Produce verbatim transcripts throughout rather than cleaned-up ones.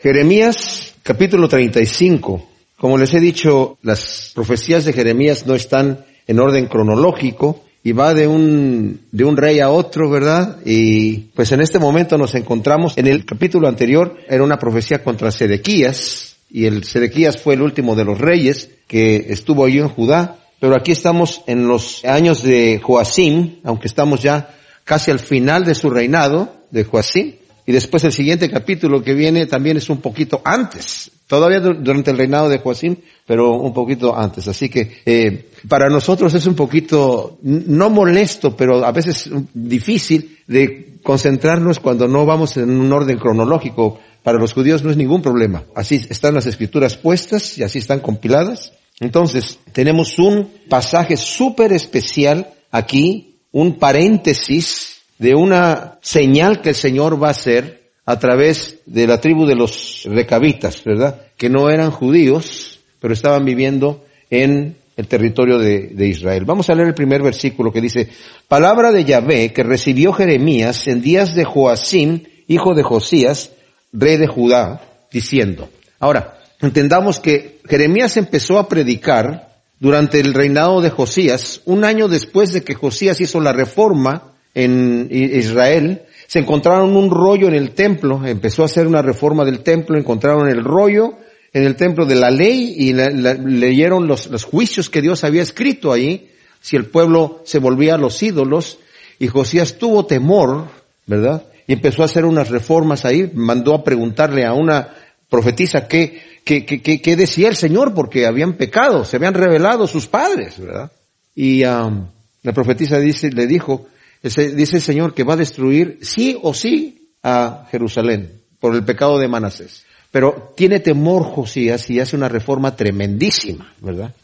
Jeremías, capítulo treinta y cinco. Como les he dicho, las profecías de Jeremías no están en orden cronológico y va de un, de un rey a otro, ¿verdad? Y pues en este momento nos encontramos, en el capítulo anterior era una profecía contra Sedequías, y el Sedequías fue el último de los reyes que estuvo allí en Judá, pero aquí estamos en los años de Joacim, aunque estamos ya casi al final de su reinado, de Joacim. Y después el siguiente capítulo que viene también es un poquito antes, todavía durante el reinado de Joacim, pero un poquito antes. Así que eh, para nosotros es un poquito, no molesto, pero a veces difícil de concentrarnos cuando no vamos en un orden cronológico. Para los judíos no es ningún problema. Así están las escrituras puestas y así están compiladas. Entonces tenemos un pasaje súper especial aquí, un paréntesis de una señal que el Señor va a hacer a través de la tribu de los recabitas, ¿verdad? Que no eran judíos, pero estaban viviendo en el territorio de, de Israel. Vamos a leer el primer versículo que dice: palabra de Yahvé que recibió Jeremías en días de Joacim, hijo de Josías, rey de Judá, diciendo. Ahora, entendamos que Jeremías empezó a predicar durante el reinado de Josías, un año después de que Josías hizo la reforma en Israel. Se encontraron un rollo en el templo, empezó a hacer una reforma del templo, encontraron el rollo en el templo de la ley y la, la, leyeron los, los juicios que Dios había escrito ahí, si el pueblo se volvía a los ídolos, y Josías tuvo temor, ¿verdad? Y empezó a hacer unas reformas ahí, mandó a preguntarle a una profetisa qué, qué, qué, qué, qué decía el Señor, porque habían pecado, se habían revelado sus padres, ¿verdad? Y um, la profetisa dice, le dijo, dice el Señor que va a destruir sí o sí a Jerusalén por el pecado de Manasés. Pero tiene temor Josías y hace una reforma tremendísima, ¿verdad?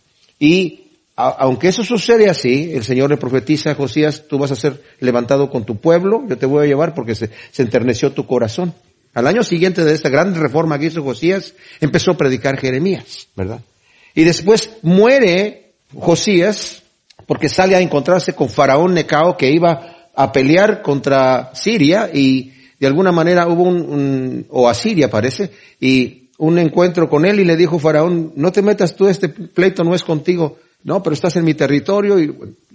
Y a, aunque eso sucede así, el Señor le profetiza a Josías, tú vas a ser levantado con tu pueblo, yo te voy a llevar porque se, se enterneció tu corazón. Al año siguiente de esta gran reforma que hizo Josías, empezó a predicar Jeremías, ¿verdad? Y después muere Josías, porque sale a encontrarse con Faraón Necao, que iba a pelear contra Siria, y de alguna manera hubo un, un, o Asiria parece, y un encuentro con él, y le dijo Faraón, no te metas tú, este pleito no es contigo, no, pero estás en mi territorio, y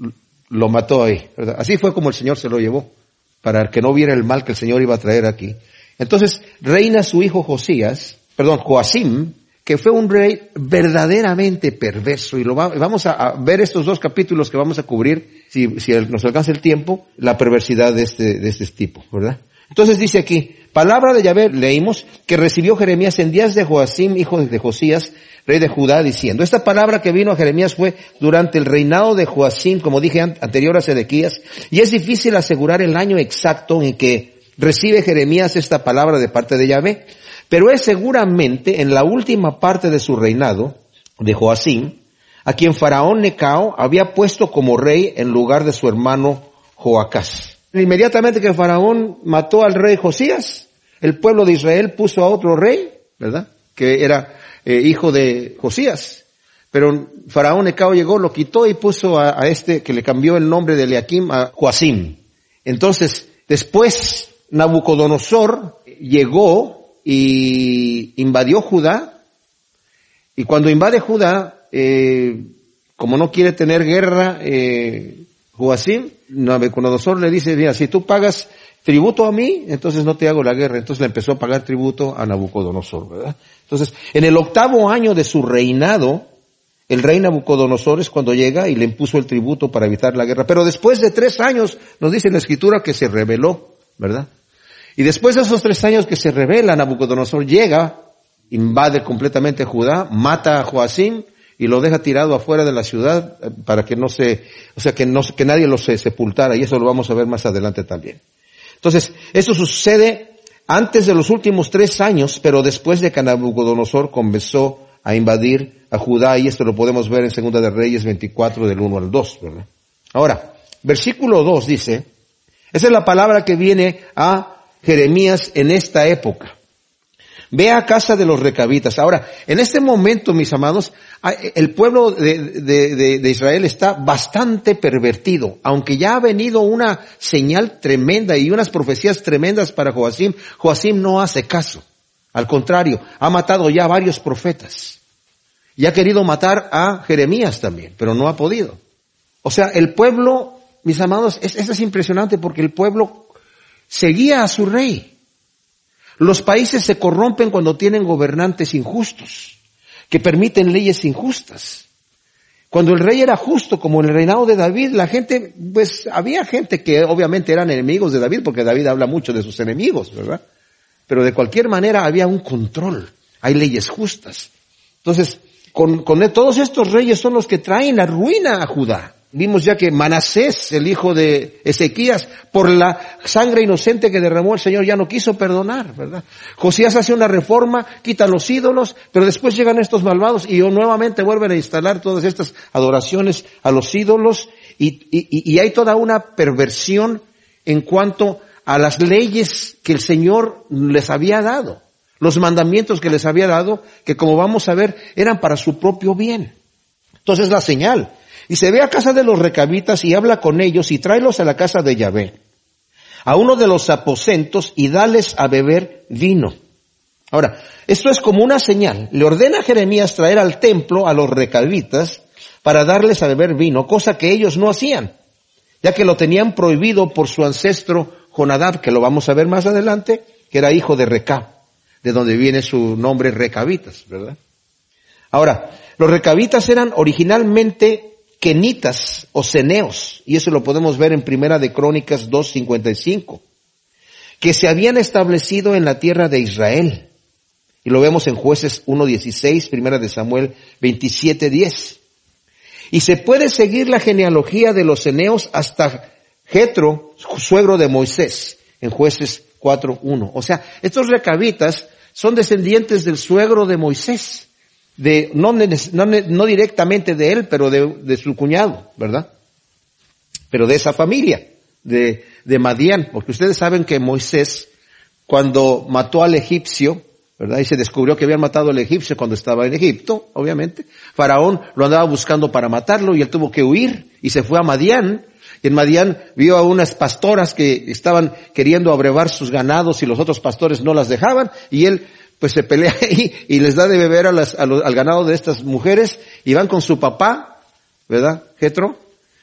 lo mató ahí, ¿verdad? Así fue como el Señor se lo llevó, para que no viera el mal que el Señor iba a traer aquí. Entonces reina su hijo Josías, perdón, Joacim, que fue un rey verdaderamente perverso, y lo va, vamos a, a ver estos dos capítulos que vamos a cubrir, si, si nos alcanza el tiempo, la perversidad de este, de este tipo, ¿verdad? Entonces dice aquí, palabra de Yahvé, leímos, que recibió Jeremías en días de Joacim, hijo de Josías, rey de Judá, diciendo. Esta palabra que vino a Jeremías fue durante el reinado de Joacim, como dije anterior a Sedequías, y es difícil asegurar el año exacto en que recibe Jeremías esta palabra de parte de Yahvé. Pero es seguramente en la última parte de su reinado, de Joacim, a quien Faraón Necao había puesto como rey en lugar de su hermano Joacás. Inmediatamente que Faraón mató al rey Josías, el pueblo de Israel puso a otro rey, ¿verdad? Que era eh, hijo de Josías. Pero Faraón Necao llegó, lo quitó y puso a, a este que le cambió el nombre de Eliakim a Joacim. Entonces, después Nabucodonosor llegó y invadió Judá, y cuando invade Judá, eh, como no quiere tener guerra, eh, Joacim, Nabucodonosor le dice, mira, si tú pagas tributo a mí, entonces no te hago la guerra. Entonces le empezó a pagar tributo a Nabucodonosor, ¿verdad? Entonces, en el octavo año de su reinado, el rey Nabucodonosor es cuando llega y le impuso el tributo para evitar la guerra. Pero después de tres años, nos dice en la Escritura que se rebeló, ¿verdad? Y después de esos tres años que se rebela, Nabucodonosor llega, invade completamente Judá, mata a Joacim y lo deja tirado afuera de la ciudad para que no se, o sea, que no, que nadie lo se sepultara, y eso lo vamos a ver más adelante también. Entonces, esto sucede antes de los últimos tres años, pero después de que Nabucodonosor comenzó a invadir a Judá, y esto lo podemos ver en Segunda de Reyes veinticuatro del uno al dos, ¿verdad? Ahora, versículo dos dice, esa es la palabra que viene a Jeremías en esta época. Ve a casa de los recabitas. Ahora, en este momento, mis amados, el pueblo de, de, de, de Israel está bastante pervertido. Aunque ya ha venido una señal tremenda y unas profecías tremendas para Joacim, Joacim no hace caso. Al contrario, ha matado ya a varios profetas. Y ha querido matar a Jeremías también, pero no ha podido. O sea, el pueblo, mis amados, es, eso es impresionante porque el pueblo seguía a su rey. Los países se corrompen cuando tienen gobernantes injustos, que permiten leyes injustas. Cuando el rey era justo, como en el reinado de David, la gente, pues había gente que obviamente eran enemigos de David, porque David habla mucho de sus enemigos, ¿verdad? Pero de cualquier manera había un control, hay leyes justas. Entonces, con, con todos estos reyes son los que traen la ruina a Judá. Vimos ya que Manasés, el hijo de Ezequías, por la sangre inocente que derramó el Señor, ya no quiso perdonar, ¿verdad? Josías hace una reforma, quita los ídolos, pero después llegan estos malvados y nuevamente vuelven a instalar todas estas adoraciones a los ídolos y, y, y hay toda una perversión en cuanto a las leyes que el Señor les había dado, los mandamientos que les había dado, que como vamos a ver, eran para su propio bien. Entonces la señal. Y se ve a casa de los recabitas y habla con ellos y tráelos a la casa de Yahvé, a uno de los aposentos y dales a beber vino. Ahora, esto es como una señal. Le ordena a Jeremías traer al templo a los recabitas para darles a beber vino, cosa que ellos no hacían, ya que lo tenían prohibido por su ancestro Jonadab, que lo vamos a ver más adelante, que era hijo de Recab, de donde viene su nombre recabitas, ¿verdad? Ahora, los recabitas eran originalmente quenitas o ceneos, y eso lo podemos ver en Primera de Crónicas dos cincuenta y cinco, que se habían establecido en la tierra de Israel. Y lo vemos en Jueces uno dieciséis, Primera de Samuel veintisiete diez. Y se puede seguir la genealogía de los ceneos hasta Jetro, suegro de Moisés, en Jueces cuatro uno. O sea, estos recabitas son descendientes del suegro de Moisés. De, no, no, no directamente de él, pero de, de su cuñado, ¿verdad? Pero de esa familia, de, de Madián, porque ustedes saben que Moisés, cuando mató al egipcio, ¿verdad? Y se descubrió que habían matado al egipcio cuando estaba en Egipto, obviamente. Faraón lo andaba buscando para matarlo y él tuvo que huir y se fue a Madián. Y en Madián vio a unas pastoras que estaban queriendo abrevar sus ganados y los otros pastores no las dejaban y él pues se pelea ahí y les da de beber a las, a los, al ganado de estas mujeres y van con su papá, ¿verdad? Jetro.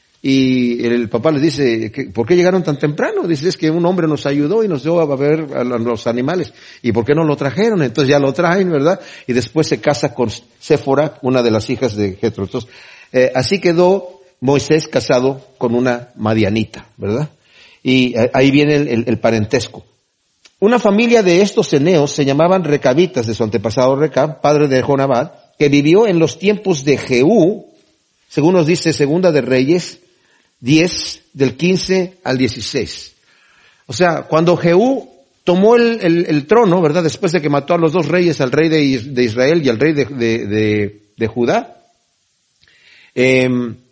Y el papá les dice, ¿por qué llegaron tan temprano? Dice, es que un hombre nos ayudó y nos dio a beber a los animales. ¿Y por qué no lo trajeron? Entonces ya lo traen, ¿verdad? Y después se casa con Séfora, una de las hijas de Jetro. Entonces, eh, así quedó Moisés casado con una madianita, ¿verdad? Y eh, ahí viene el, el, el parentesco. Una familia de estos ceneos se llamaban recabitas, de su antepasado Recab, padre de Jonadab, que vivió en los tiempos de Jehú, según nos dice Segunda de Reyes diez, del quince al dieciséis. O sea, cuando Jehú tomó el, el, el trono, ¿verdad? Después de que mató a los dos reyes, al rey de, de Israel y al rey de, de, de, de Judá, eh,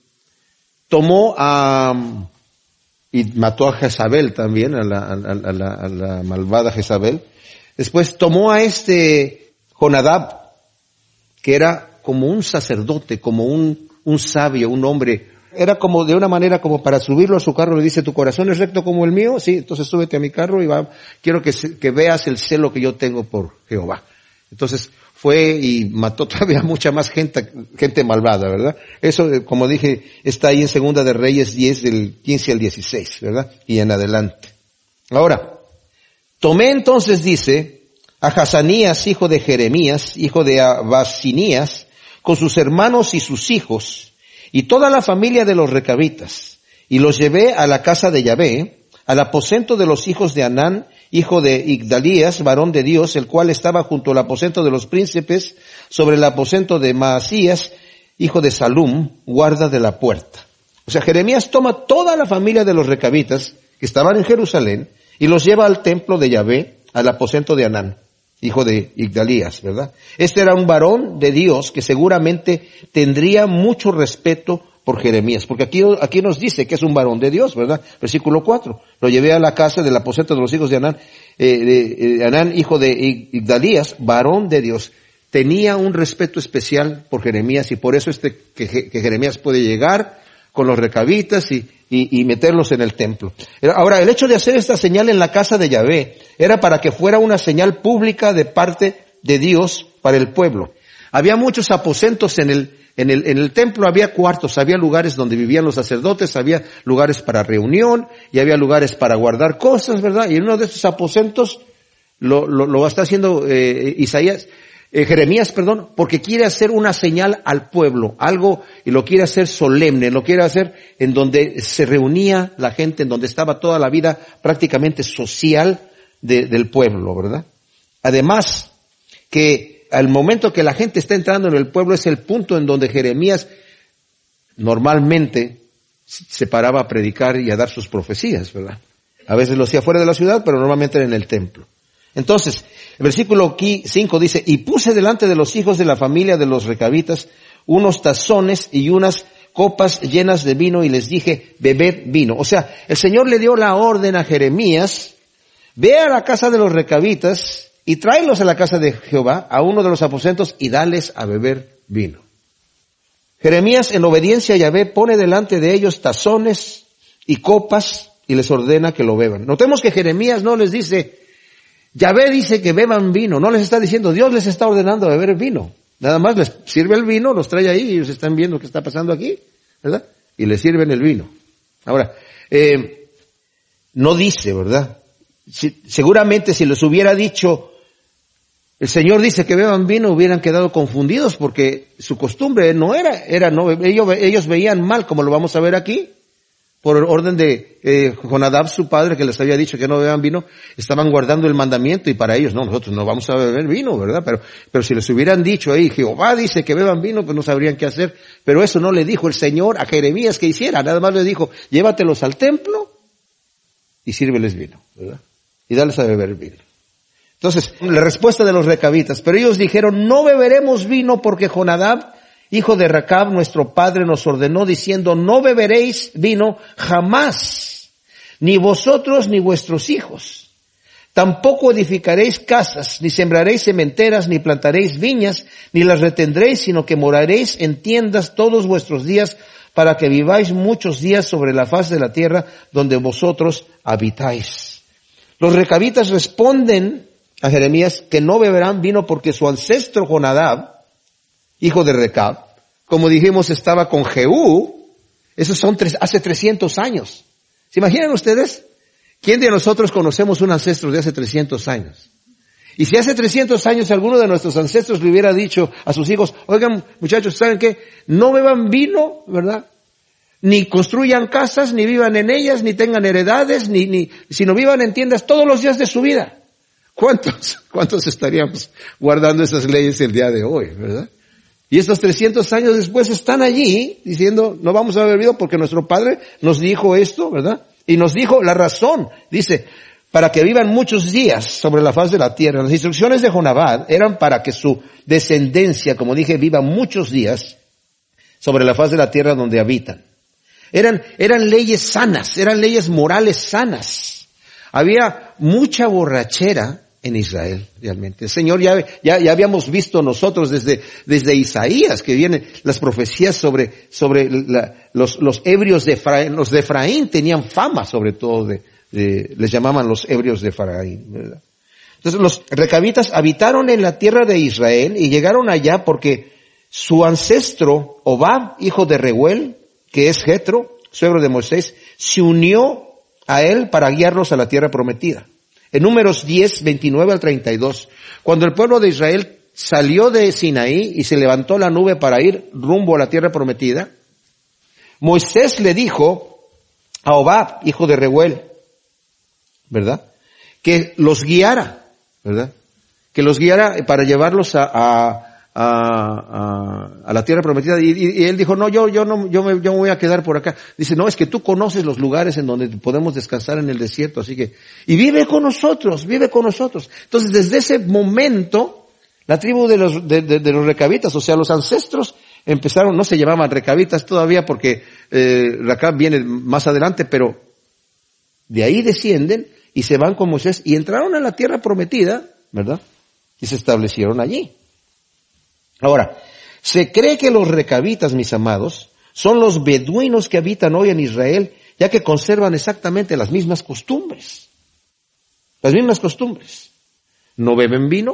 tomó a... y mató a Jezabel también, a la, a, la, a, la, a la malvada Jezabel. Después tomó a este Jonadab, que era como un sacerdote, como un, un sabio, un hombre. Era como de una manera como para subirlo a su carro, le dice, ¿tu corazón es recto como el mío? Sí, entonces súbete a mi carro y va, quiero que, que veas el celo que yo tengo por Jehová. Entonces fue y mató todavía mucha más gente, gente malvada, ¿verdad? Eso, como dije, está ahí en Segunda de Reyes diez, del quince al dieciséis, ¿verdad? Y en adelante. Ahora, tomé entonces, dice, a Hazanías, hijo de Jeremías, hijo de Abasinías, con sus hermanos y sus hijos, y toda la familia de los recabitas, y los llevé a la casa de Yahvé, al aposento de los hijos de Anán, hijo de Igdalías, varón de Dios, el cual estaba junto al aposento de los príncipes, sobre el aposento de Maasías, hijo de Salum, guarda de la puerta. O sea, Jeremías toma toda la familia de los recabitas, que estaban en Jerusalén, y los lleva al templo de Yahvé, al aposento de Anán, hijo de Igdalías, ¿verdad? Este era un varón de Dios que seguramente tendría mucho respeto por Jeremías, porque aquí, aquí nos dice que es un varón de Dios, ¿verdad? Versículo cuatro. Lo llevé a la casa del aposento de los hijos de Anán, eh, de, de Anán, hijo de Igdalías, varón de Dios. Tenía un respeto especial por Jeremías y por eso este, que, que Jeremías puede llegar con los recabitas y, y, y meterlos en el templo. Ahora, el hecho de hacer esta señal en la casa de Yahvé era para que fuera una señal pública de parte de Dios para el pueblo. Había muchos aposentos en el, en el, en el templo, había cuartos, había lugares donde vivían los sacerdotes, había lugares para reunión y había lugares para guardar cosas, ¿verdad? Y en uno de esos aposentos lo, lo, lo está haciendo eh, Isaías, eh, Jeremías, perdón, porque quiere hacer una señal al pueblo, algo, y lo quiere hacer solemne, lo quiere hacer en donde se reunía la gente, en donde estaba toda la vida prácticamente social de, del pueblo, ¿verdad? Además, que al momento que la gente está entrando en el pueblo es el punto en donde Jeremías normalmente se paraba a predicar y a dar sus profecías, ¿verdad? A veces lo hacía fuera de la ciudad, pero normalmente era en el templo. Entonces, el versículo cinco dice, y puse delante de los hijos de la familia de los recabitas unos tazones y unas copas llenas de vino y les dije, bebed vino. O sea, el Señor le dio la orden a Jeremías, ve a la casa de los recabitas y tráelos a la casa de Jehová, a uno de los aposentos, y dales a beber vino. Jeremías, en obediencia a Yahvé, pone delante de ellos tazones y copas y les ordena que lo beban. Notemos que Jeremías no les dice, Yahvé dice que beban vino, no les está diciendo, Dios les está ordenando beber vino. Nada más les sirve el vino, los trae ahí y ellos están viendo qué está pasando aquí, ¿verdad? Y les sirven el vino. Ahora, eh, no dice, ¿verdad? Si, seguramente si les hubiera dicho, el Señor dice que beban vino, hubieran quedado confundidos porque su costumbre no era, era no, ellos, ellos veían mal, como lo vamos a ver aquí, por orden de eh, Jonadab, su padre, que les había dicho que no beban vino, estaban guardando el mandamiento y para ellos, no, nosotros no vamos a beber vino, ¿verdad? Pero, pero si les hubieran dicho ahí, Jehová dice que beban vino, pues no sabrían qué hacer. Pero eso no le dijo el Señor a Jeremías que hiciera, nada más le dijo, llévatelos al templo y sírveles vino, ¿verdad? Y dales a beber vino. Entonces, la respuesta de los recabitas, pero ellos dijeron, no beberemos vino porque Jonadab, hijo de Recab, nuestro padre, nos ordenó diciendo, no beberéis vino jamás, ni vosotros ni vuestros hijos. Tampoco edificaréis casas, ni sembraréis cementeras, ni plantaréis viñas, ni las retendréis, sino que moraréis en tiendas todos vuestros días, para que viváis muchos días sobre la faz de la tierra donde vosotros habitáis. Los recabitas responden a Jeremías que no beberán vino porque su ancestro Jonadab, hijo de Recab, como dijimos, estaba con Jehú. Esos son tres, hace trescientos años. ¿Se imaginan ustedes? ¿Quién de nosotros conocemos un ancestro de hace trescientos años? Y si hace trescientos años alguno de nuestros ancestros le hubiera dicho a sus hijos, oigan muchachos, ¿saben qué? No beban vino, ¿verdad? Ni construyan casas, ni vivan en ellas, ni tengan heredades, ni, ni, sino vivan en tiendas todos los días de su vida. ¿Cuántos, cuántos estaríamos guardando esas leyes el día de hoy, verdad? Y estos trescientos años después están allí diciendo, no vamos a beber vino porque nuestro padre nos dijo esto, ¿verdad? Y nos dijo la razón, dice, para que vivan muchos días sobre la faz de la tierra. Las instrucciones de Jonadab eran para que su descendencia, como dije, viva muchos días sobre la faz de la tierra donde habitan. Eran, eran leyes sanas, eran leyes morales sanas. Había mucha borrachera en Israel, realmente. El Señor ya, ya, ya habíamos visto nosotros desde, desde Isaías, que vienen las profecías sobre, sobre la, los, los ebrios de Efraín. Los de Efraín tenían fama, sobre todo, de, de, les llamaban los ebrios de Efraín, ¿verdad? Entonces los recabitas habitaron en la tierra de Israel y llegaron allá porque su ancestro, Hobab, hijo de Reuel, que es Jetro, suegro de Moisés, se unió a él para guiarlos a la tierra prometida. En Números diez, veintinueve al treinta y dos, cuando el pueblo de Israel salió de Sinaí y se levantó la nube para ir rumbo a la tierra prometida, Moisés le dijo a Hobab, hijo de Reuel, ¿verdad?, que los guiara, ¿verdad?, que los guiara para llevarlos a, a A, a, a la tierra prometida, y, y, y él dijo, no, yo, yo no, yo me, yo me voy a quedar por acá. Dice, no, es que tú conoces los lugares en donde podemos descansar en el desierto, así que, y vive con nosotros, vive con nosotros. Entonces, desde ese momento, la tribu de los, de, de, de los recabitas, o sea, los ancestros, empezaron, no se llamaban recabitas todavía porque, eh, Recab viene más adelante, pero de ahí descienden y se van con Moisés y entraron a la tierra prometida, ¿verdad?, y se establecieron allí. Ahora, se cree que los recabitas, mis amados, son los beduinos que habitan hoy en Israel, ya que conservan exactamente las mismas costumbres. Las mismas costumbres. No beben vino,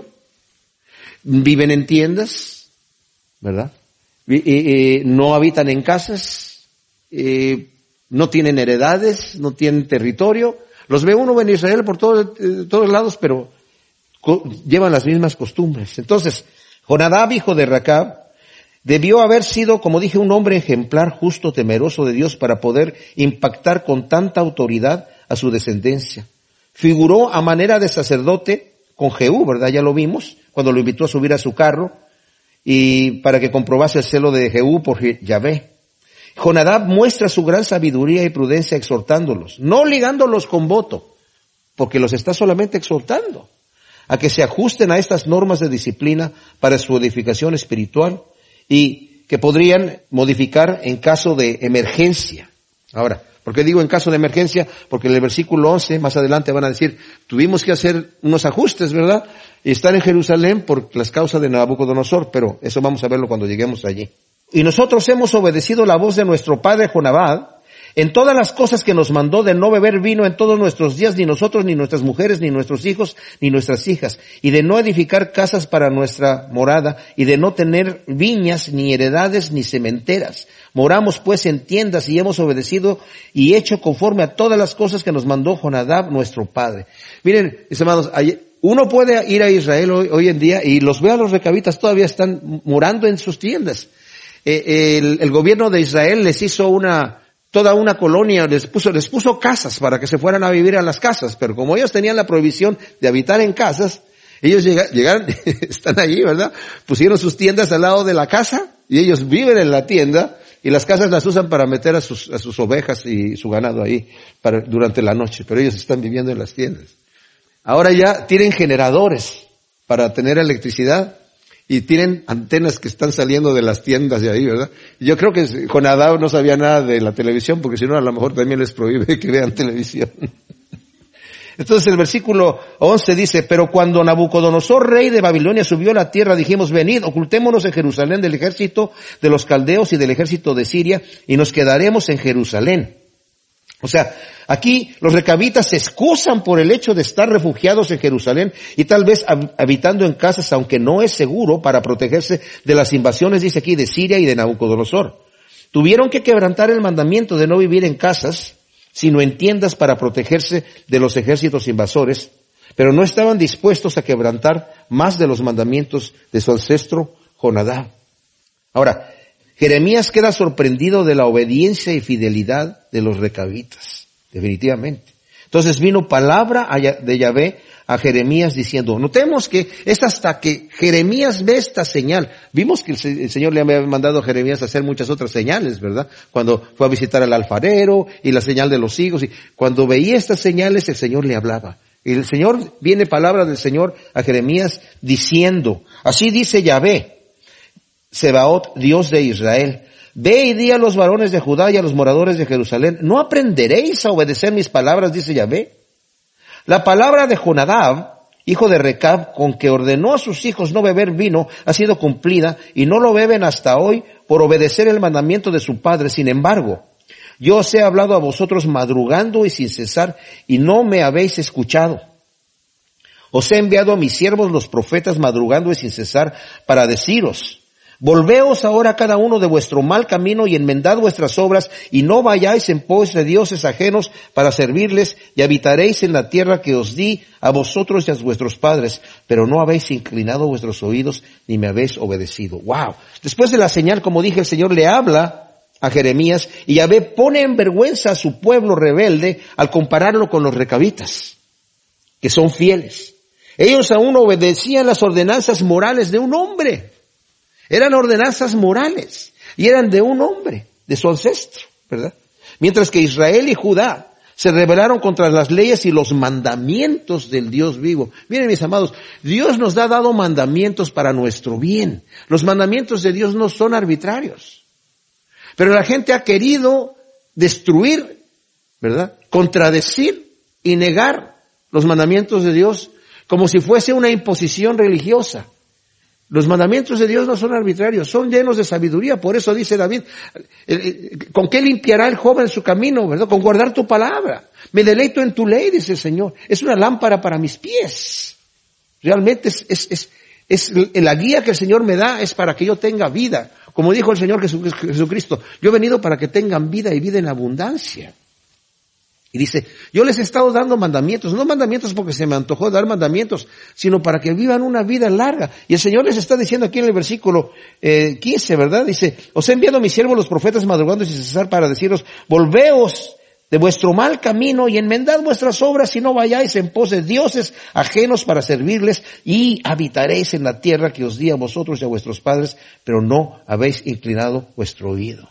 viven en tiendas, ¿verdad? Y, y, y no habitan en casas, y no tienen heredades, no tienen territorio. Los ve uno en Israel por todo, eh, todos lados, pero co- llevan las mismas costumbres. Entonces, Jonadab, hijo de Recab, debió haber sido, como dije, un hombre ejemplar, justo, temeroso de Dios para poder impactar con tanta autoridad a su descendencia. Figuró a manera de sacerdote con Jehú, ¿verdad? Ya lo vimos, cuando lo invitó a subir a su carro y para que comprobase el celo de Jehú por Yahvé. Jonadab muestra su gran sabiduría y prudencia exhortándolos, no ligándolos con voto, porque los está solamente exhortando a que se ajusten a estas normas de disciplina para su edificación espiritual y que podrían modificar en caso de emergencia. Ahora, ¿por qué digo en caso de emergencia? Porque en el versículo once, más adelante van a decir, tuvimos que hacer unos ajustes, ¿verdad? Y estar en Jerusalén por las causas de Nabucodonosor, pero eso vamos a verlo cuando lleguemos allí. Y nosotros hemos obedecido la voz de nuestro padre Jonadab en todas las cosas que nos mandó de no beber vino en todos nuestros días, ni nosotros, ni nuestras mujeres, ni nuestros hijos, ni nuestras hijas, y de no edificar casas para nuestra morada, y de no tener viñas, ni heredades, ni cementeras. Moramos pues en tiendas y hemos obedecido y hecho conforme a todas las cosas que nos mandó Jonadab, nuestro padre. Miren, mis amados, uno puede ir a Israel hoy, hoy en día y los ve a los recabitas todavía están morando en sus tiendas. Eh, el, el gobierno de Israel les hizo una, toda una colonia, les puso, les puso casas para que se fueran a vivir a las casas, pero como ellos tenían la prohibición de habitar en casas, ellos llegaron, llegaron, están allí, ¿verdad? Pusieron sus tiendas al lado de la casa y ellos viven en la tienda y las casas las usan para meter a sus, a sus ovejas y su ganado ahí para, durante la noche, pero ellos están viviendo en las tiendas. Ahora ya tienen generadores para tener electricidad y tienen antenas que están saliendo de las tiendas de ahí, ¿verdad? Yo creo que Jonadab no sabía nada de la televisión, porque si no a lo mejor también les prohíbe que vean televisión. Entonces el versículo once dice, pero cuando Nabucodonosor, rey de Babilonia, subió a la tierra, dijimos, venid, ocultémonos en Jerusalén del ejército de los caldeos y del ejército de Siria, y nos quedaremos en Jerusalén. O sea, aquí los recabitas se excusan por el hecho de estar refugiados en Jerusalén y tal vez habitando en casas, aunque no es seguro, para protegerse de las invasiones, dice aquí, de Siria y de Nabucodonosor. Tuvieron que quebrantar el mandamiento de no vivir en casas, sino en tiendas para protegerse de los ejércitos invasores, pero no estaban dispuestos a quebrantar más de los mandamientos de su ancestro Jonadab. Ahora, Jeremías queda sorprendido de la obediencia y fidelidad de los recabitas, definitivamente. Entonces vino palabra de Yahvé a Jeremías diciendo, notemos que es hasta que Jeremías ve esta señal. Vimos que el Señor le había mandado a Jeremías a hacer muchas otras señales, ¿verdad? Cuando fue a visitar al alfarero y la señal de los higos. Y cuando veía estas señales, el Señor le hablaba. Y el Señor, viene palabra del Señor a Jeremías diciendo, así dice Yahvé, Sebaot, Dios de Israel, ve y di a los varones de Judá y a los moradores de Jerusalén, ¿no aprenderéis a obedecer mis palabras? Dice Yahvé. La palabra de Jonadab, hijo de Recab, con que ordenó a sus hijos no beber vino, ha sido cumplida, y no lo beben hasta hoy por obedecer el mandamiento de su padre. Sin embargo, yo os he hablado a vosotros madrugando y sin cesar, y no me habéis escuchado. Os he enviado a mis siervos los profetas madrugando y sin cesar para deciros, volveos ahora cada uno de vuestro mal camino y enmendad vuestras obras y no vayáis en pos de dioses ajenos para servirles y habitaréis en la tierra que os di a vosotros y a vuestros padres, pero no habéis inclinado vuestros oídos ni me habéis obedecido. Wow. Después de la señal, como dije, el Señor le habla a Jeremías y Yahvé pone en vergüenza a su pueblo rebelde al compararlo con los recabitas, que son fieles. Ellos aún obedecían las ordenanzas morales de un hombre. Eran ordenanzas morales y eran de un hombre, de su ancestro, ¿verdad? Mientras que Israel y Judá se rebelaron contra las leyes y los mandamientos del Dios vivo. Miren, mis amados, Dios nos ha dado mandamientos para nuestro bien. Los mandamientos de Dios no son arbitrarios. Pero la gente ha querido destruir, ¿verdad? Contradecir y negar los mandamientos de Dios como si fuese una imposición religiosa. Los mandamientos de Dios no son arbitrarios, son llenos de sabiduría. Por eso dice David, ¿con qué limpiará el joven su camino, verdad? Con guardar tu palabra. Me deleito en tu ley, dice el Señor. Es una lámpara para mis pies. Realmente es, es, es, es la guía que el Señor me da es para que yo tenga vida. Como dijo el Señor Jesucristo, yo he venido para que tengan vida y vida en abundancia. Y dice, yo les he estado dando mandamientos, no mandamientos porque se me antojó dar mandamientos, sino para que vivan una vida larga. Y el Señor les está diciendo aquí en el versículo eh, quince, ¿verdad? Dice, os he enviado a mis siervos los profetas madrugando sin cesar para deciros, volveos de vuestro mal camino y enmendad vuestras obras y no vayáis en pos de dioses ajenos para servirles y habitaréis en la tierra que os di a vosotros y a vuestros padres, pero no habéis inclinado vuestro oído.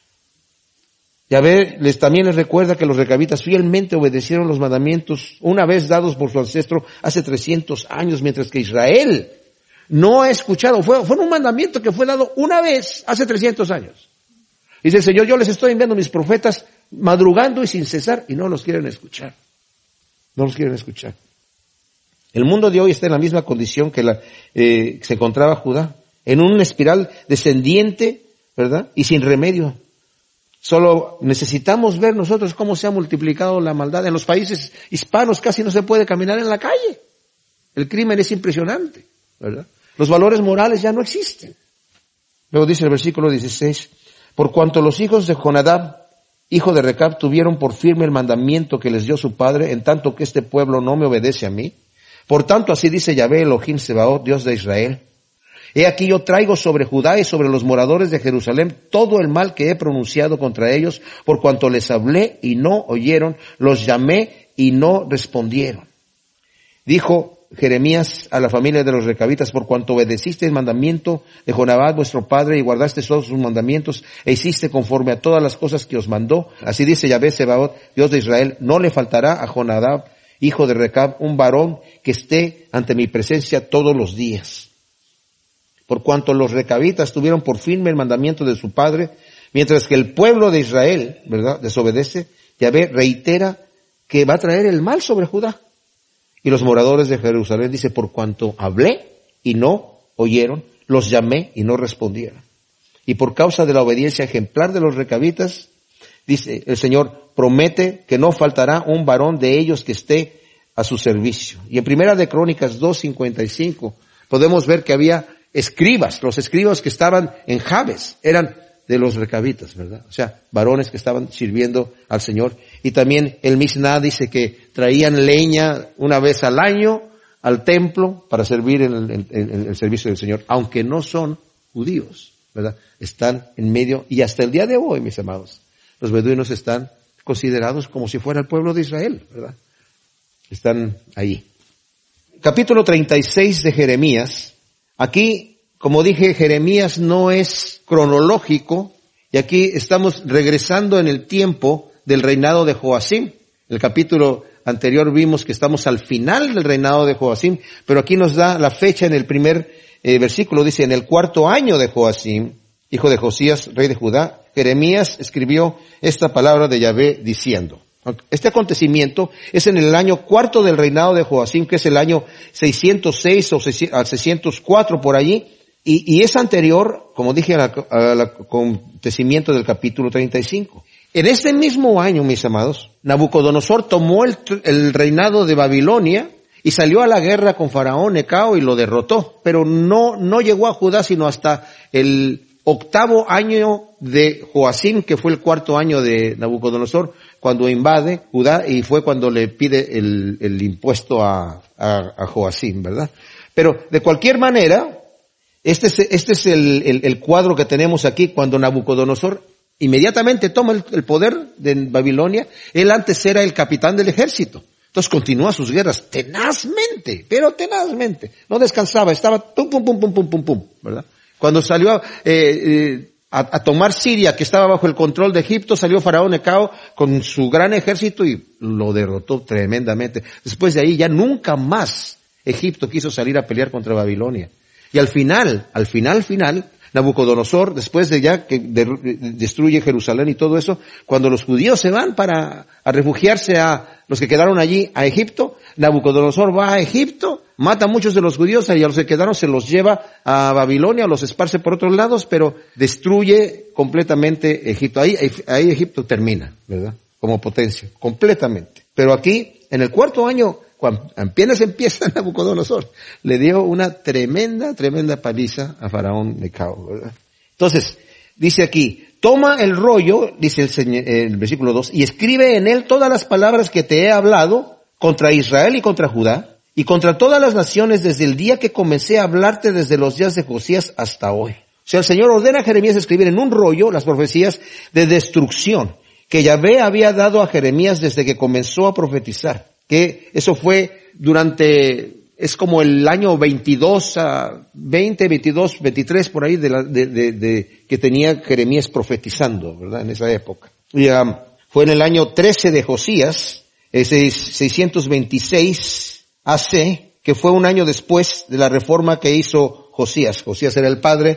Yahvé les, también les recuerda que los recabitas fielmente obedecieron los mandamientos una vez dados por su ancestro hace trescientos años, mientras que Israel no ha escuchado. Fue, fue un mandamiento que fue dado una vez hace trescientos años. Dice el Señor, yo les estoy enviando mis profetas madrugando y sin cesar y no los quieren escuchar. No los quieren escuchar. El mundo de hoy está en la misma condición que la, eh, se encontraba Judá, en una espiral descendiente, ¿verdad? Y sin remedio. Solo necesitamos ver nosotros cómo se ha multiplicado la maldad. En los países hispanos casi no se puede caminar en la calle. El crimen es impresionante, ¿verdad? Los valores morales ya no existen. Luego dice el versículo dieciséis, por cuanto los hijos de Jonadab, hijo de Recab, tuvieron por firme el mandamiento que les dio su padre, en tanto que este pueblo no me obedece a mí. Por tanto, así dice Yahvé Elohim Sebaot, Dios de Israel. He aquí yo traigo sobre Judá y sobre los moradores de Jerusalén todo el mal que he pronunciado contra ellos, por cuanto les hablé y no oyeron, los llamé y no respondieron. Dijo Jeremías a la familia de los recabitas, por cuanto obedeciste el mandamiento de Jonadab vuestro padre y guardaste todos sus mandamientos e hiciste conforme a todas las cosas que os mandó. Así dice Yahvé Sebaot, Dios de Israel, no le faltará a Jonadab, hijo de Recab, un varón que esté ante mi presencia todos los días. Por cuanto los recabitas tuvieron por firme el mandamiento de su padre, mientras que el pueblo de Israel, ¿verdad?, desobedece, Yahvé reitera que va a traer el mal sobre Judá. Y los moradores de Jerusalén, dice, por cuanto hablé y no oyeron, los llamé y no respondieron. Y por causa de la obediencia ejemplar de los recabitas, dice el Señor, promete que no faltará un varón de ellos que esté a su servicio. Y en Primera de Crónicas dos cincuenta y cinco podemos ver que había escribas, los escribas que estaban en Jabes, eran de los recabitas, ¿verdad? O sea, varones que estaban sirviendo al Señor. Y también el Misná dice que traían leña una vez al año al templo para servir en el, en, en el servicio del Señor, aunque no son judíos, ¿verdad? Están en medio, y hasta el día de hoy, mis amados, los beduinos están considerados como si fuera el pueblo de Israel, ¿verdad? Están ahí. Capítulo treinta y seis de Jeremías. Aquí, como dije, Jeremías no es cronológico, y aquí estamos regresando en el tiempo del reinado de Joacim. El capítulo anterior vimos que estamos al final del reinado de Joacim, pero aquí nos da la fecha en el primer eh, versículo, dice, en el cuarto año de Joacim, hijo de Josías, rey de Judá, Jeremías escribió esta palabra de Yahvé diciendo, este acontecimiento es en el año cuarto del reinado de Joacim, que es el año seiscientos seis o al seiscientos cuatro por allí, y, y es anterior, como dije, al, al acontecimiento del capítulo treinta y cinco. En este mismo año, mis amados, Nabucodonosor tomó el, el reinado de Babilonia y salió a la guerra con Faraón Necao y lo derrotó, pero no, no llegó a Judá sino hasta el octavo año de Joacim, que fue el cuarto año de Nabucodonosor, cuando invade Judá, y fue cuando le pide el, el impuesto a, a, a Joacim, ¿verdad? Pero de cualquier manera, este es, este es el, el, el cuadro que tenemos aquí, cuando Nabucodonosor inmediatamente toma el, el poder de Babilonia. Él antes era el capitán del ejército. Entonces continúa sus guerras tenazmente, pero tenazmente. No descansaba, estaba pum, pum, pum, pum, pum, pum, pum, ¿verdad? Cuando salió eh, eh, a, a tomar Siria, que estaba bajo el control de Egipto, salió Faraón Necao con su gran ejército y lo derrotó tremendamente. Después de ahí ya nunca más Egipto quiso salir a pelear contra Babilonia. Y al final, al final, final, Nabucodonosor, después de ya que de, de, destruye Jerusalén y todo eso, cuando los judíos se van para a refugiarse a los que quedaron allí a Egipto, Nabucodonosor va a Egipto mata a muchos de los judíos y a los que quedaron se los lleva a Babilonia, los esparce por otros lados, pero destruye completamente Egipto. Ahí, ahí Egipto termina, ¿verdad? Como potencia, completamente. Pero aquí, en el cuarto año, cuando apenas empieza Nabucodonosor, le dio una tremenda, tremenda paliza a Faraón Necao, ¿verdad? Entonces, dice aquí, toma el rollo, dice el, señor, el versículo dos, y escribe en él todas las palabras que te he hablado contra Israel y contra Judá, y contra todas las naciones desde el día que comencé a hablarte desde los días de Josías hasta hoy. O sea, el Señor ordena a Jeremías escribir en un rollo las profecías de destrucción que Yahvé había dado a Jeremías desde que comenzó a profetizar. Que eso fue durante, es como el año veintidós a veinte, veintidós, veintitrés por ahí de, la, de, de, de que tenía Jeremías profetizando, ¿verdad? En esa época. Y um, fue en el año trece de Josías, eh, seiscientos veintiséis A C, que fue un año después de la reforma que hizo Josías. Josías era el padre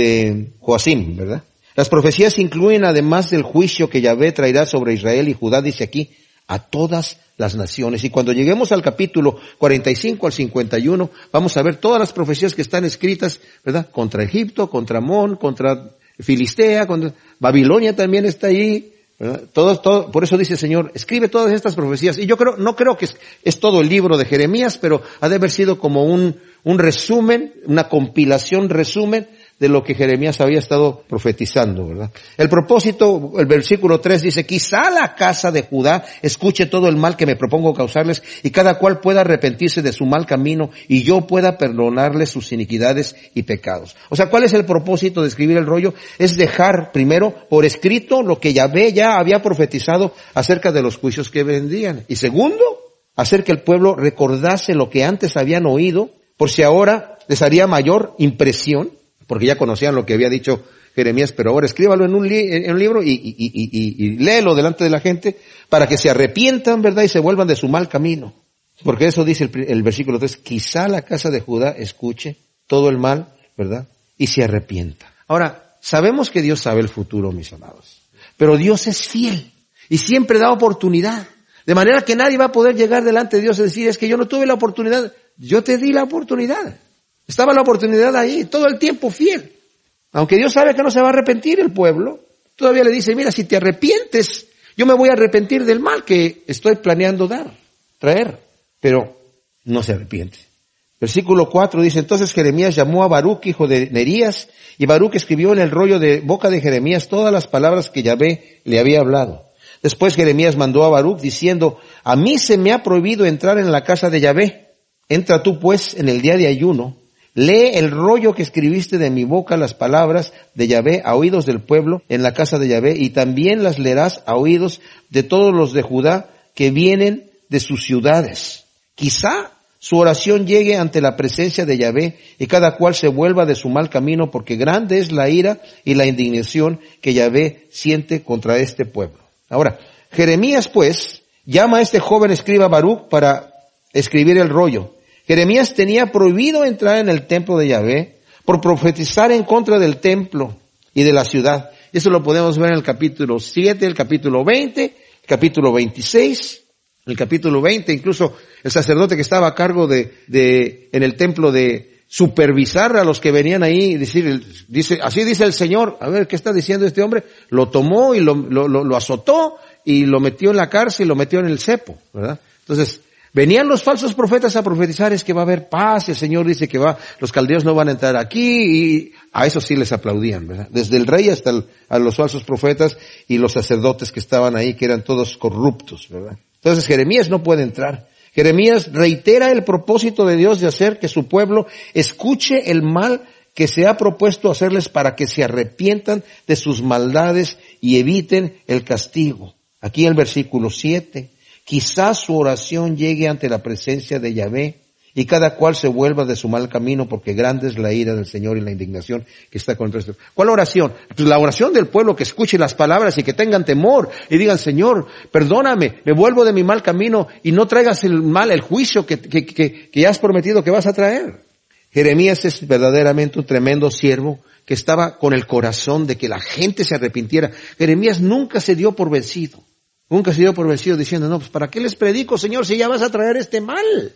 de Joacim, ¿verdad? Las profecías incluyen, además del juicio que Yahvé traerá sobre Israel y Judá, dice aquí, a todas las naciones. Y cuando lleguemos al capítulo cuarenta y cinco al cincuenta y uno, vamos a ver todas las profecías que están escritas, ¿verdad? Contra Egipto, contra Amón, contra Filistea, contra Babilonia también está ahí. Todo, todo, por eso dice el Señor, escribe todas estas profecías. Y yo creo, no creo que es, es todo el libro de Jeremías, pero ha de haber sido como un, un resumen, una compilación resumen de lo que Jeremías había estado profetizando, ¿verdad? El propósito, el versículo tres dice, quizá la casa de Judá escuche todo el mal que me propongo causarles y cada cual pueda arrepentirse de su mal camino y yo pueda perdonarles sus iniquidades y pecados. O sea, ¿cuál es el propósito de escribir el rollo? Es dejar primero por escrito lo que Yahvé ya había profetizado acerca de los juicios que vendrían. Y segundo, hacer que el pueblo recordase lo que antes habían oído, por si ahora les haría mayor impresión, porque ya conocían lo que había dicho Jeremías, pero ahora escríbalo en un, li- en un libro y, y, y, y, y léelo delante de la gente para que se arrepientan, ¿verdad? Y se vuelvan de su mal camino. Porque eso dice el, el versículo tres, quizá la casa de Judá escuche todo el mal, ¿verdad? Y se arrepienta. Ahora, sabemos que Dios sabe el futuro, mis amados, pero Dios es fiel y siempre da oportunidad. De manera que nadie va a poder llegar delante de Dios y decir, es que yo no tuve la oportunidad. Yo te di la oportunidad. Estaba la oportunidad ahí, todo el tiempo fiel. Aunque Dios sabe que no se va a arrepentir el pueblo, todavía le dice, mira, si te arrepientes, yo me voy a arrepentir del mal que estoy planeando dar, traer. Pero no se arrepiente. Versículo cuatro dice, entonces Jeremías llamó a Baruc, hijo de Nerías, y Baruc escribió en el rollo de boca de Jeremías todas las palabras que Yahvé le había hablado. Después Jeremías mandó a Baruc diciendo, a mí se me ha prohibido entrar en la casa de Yahvé. Entra tú pues en el día de ayuno. Lee el rollo que escribiste de mi boca, las palabras de Yahvé a oídos del pueblo en la casa de Yahvé, y también las leerás a oídos de todos los de Judá que vienen de sus ciudades. Quizá su oración llegue ante la presencia de Yahvé y cada cual se vuelva de su mal camino, porque grande es la ira y la indignación que Yahvé siente contra este pueblo. Ahora, Jeremías pues llama a este joven escriba Baruc para escribir el rollo. Jeremías tenía prohibido entrar en el templo de Yahvé por profetizar en contra del templo y de la ciudad. Eso lo podemos ver en el capítulo siete, el capítulo veinte, el capítulo veintiséis, el capítulo veinte, incluso el sacerdote que estaba a cargo de, de, en el templo de supervisar a los que venían ahí y decir, dice, así dice el Señor, a ver, ¿qué está diciendo este hombre? Lo tomó y lo, lo, lo, lo azotó y lo metió en la cárcel y lo metió en el cepo, ¿verdad? Entonces, venían los falsos profetas a profetizar, es que va a haber paz, y el Señor dice que va, los caldeos no van a entrar aquí, y a eso sí les aplaudían, ¿verdad? Desde el rey hasta el, a los falsos profetas y los sacerdotes que estaban ahí, que eran todos corruptos, ¿verdad? Entonces Jeremías no puede entrar. Jeremías reitera el propósito de Dios de hacer que su pueblo escuche el mal que se ha propuesto hacerles para que se arrepientan de sus maldades y eviten el castigo. Aquí el versículo siete. Quizás su oración llegue ante la presencia de Yahvé y cada cual se vuelva de su mal camino, porque grande es la ira del Señor y la indignación que está contra esto. ¿Cuál oración? Pues la oración del pueblo que escuche las palabras y que tengan temor y digan, Señor, perdóname, me vuelvo de mi mal camino y no traigas el mal, el juicio que, que, que, que has prometido que vas a traer. Jeremías es verdaderamente un tremendo siervo que estaba con el corazón de que la gente se arrepintiera. Jeremías nunca se dio por vencido. Nunca se dio por vencido diciendo, no, pues ¿para qué les predico, Señor, si ya vas a traer este mal?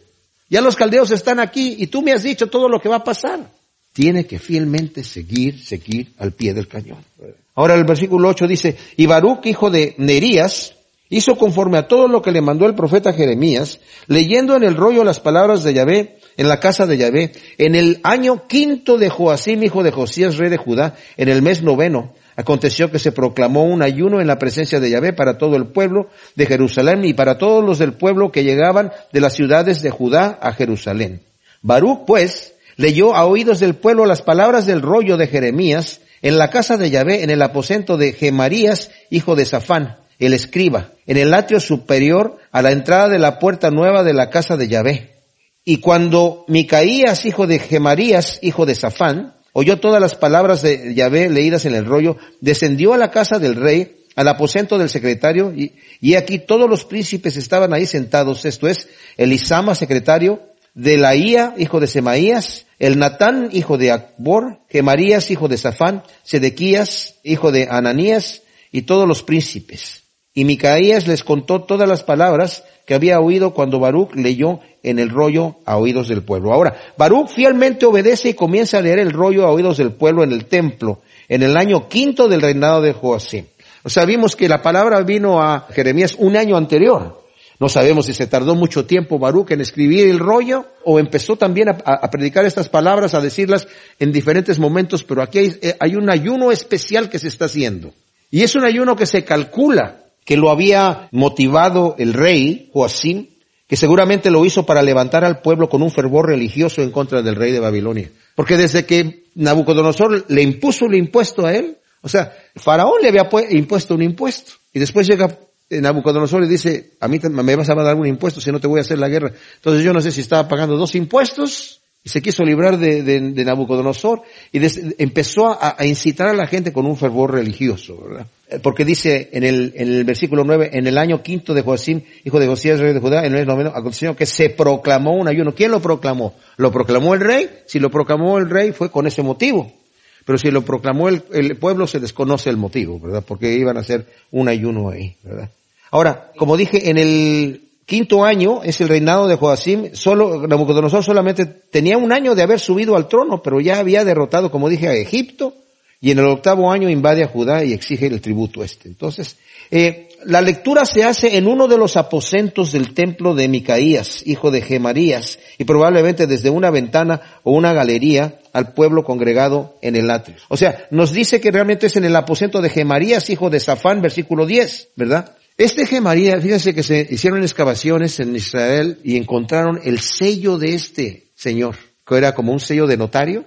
Ya los caldeos están aquí y tú me has dicho todo lo que va a pasar. Tiene que fielmente seguir, seguir al pie del cañón. Ahora el versículo ocho dice, y Baruc, hijo de Nerías, hizo conforme a todo lo que le mandó el profeta Jeremías, leyendo en el rollo las palabras de Yahvé, en la casa de Yahvé, en el año quinto de Joacim, hijo de Josías, rey de Judá, en el mes noveno. Aconteció que se proclamó un ayuno en la presencia de Yahvé para todo el pueblo de Jerusalén y para todos los del pueblo que llegaban de las ciudades de Judá a Jerusalén. Baruc, pues, leyó a oídos del pueblo las palabras del rollo de Jeremías en la casa de Yahvé, en el aposento de Gemarías, hijo de Safán, el escriba, en el atrio superior a la entrada de la puerta nueva de la casa de Yahvé. Y cuando Micaías, hijo de Gemarías, hijo de Safán, oyó todas las palabras de Yahvé leídas en el rollo, descendió a la casa del rey, al aposento del secretario, y, y aquí todos los príncipes estaban ahí sentados, esto es, Elisama, secretario, Delaía, hijo de Semaías, el Natán, hijo de Acbor, Gemarías, hijo de Safán, Sedequías, hijo de Ananías, y todos los príncipes. Y Micaías les contó todas las palabras que había oído cuando Baruc leyó en el rollo a oídos del pueblo. Ahora, Baruc fielmente obedece y comienza a leer el rollo a oídos del pueblo en el templo, en el año quinto del reinado de Joacim. O sea, vimos que la palabra vino a Jeremías un año anterior. No sabemos si se tardó mucho tiempo Baruc en escribir el rollo o empezó también a, a predicar estas palabras, a decirlas en diferentes momentos, pero aquí hay, hay un ayuno especial que se está haciendo. Y es un ayuno que se calcula que lo había motivado el rey Joacim, que seguramente lo hizo para levantar al pueblo con un fervor religioso en contra del rey de Babilonia. Porque desde que Nabucodonosor le impuso el impuesto a él, o sea, Faraón le había impuesto un impuesto, y después llega Nabucodonosor y dice, a mí me vas a dar un impuesto si no te voy a hacer la guerra. Entonces yo no sé si estaba pagando dos impuestos, y se quiso librar de, de, de Nabucodonosor, y des, empezó a, a incitar a la gente con un fervor religioso, ¿verdad? Porque dice en el, en el versículo nueve, en el año quinto de Joacim, hijo de Josías, rey de Judá, en el mes noveno, aconteció que se proclamó un ayuno. ¿Quién lo proclamó? ¿Lo proclamó el rey? Si lo proclamó el rey fue con ese motivo. Pero si lo proclamó el, el pueblo se desconoce el motivo, ¿verdad? Porque iban a hacer un ayuno ahí, ¿verdad? Ahora, como dije, en el quinto año es el reinado de Joacim, solo, Nabucodonosor solamente tenía un año de haber subido al trono, pero ya había derrotado, como dije, a Egipto, y en el octavo año invade a Judá y exige el tributo este. Entonces, eh, la lectura se hace en uno de los aposentos del templo de Micaías, hijo de Gemarías, y probablemente desde una ventana o una galería al pueblo congregado en el atrio. O sea, nos dice que realmente es en el aposento de Gemarías, hijo de Safán, versículo diez, ¿verdad? Este Gemarías, fíjense que se hicieron excavaciones en Israel y encontraron el sello de este señor, que era como un sello de notario,